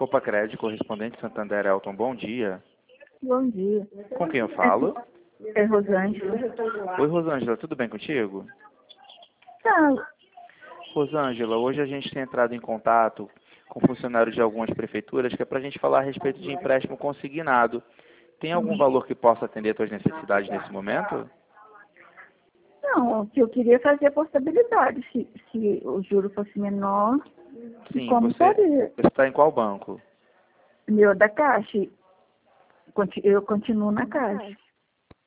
Copa Crédito, correspondente Santander Elton, bom dia. Bom dia. Com quem eu falo? É Rosângela. Oi, Rosângela, tudo bem contigo? Tá. Rosângela, hoje a gente tem entrado em contato com funcionários de algumas prefeituras que é para a gente falar a respeito de empréstimo consignado. Tem algum valor que possa atender às tuas necessidades nesse momento? Não, o que eu queria fazer a possibilidade, se o juro fosse menor, Sim, como você faria? está em qual banco? Meu da Caixa. Eu continuo na Caixa.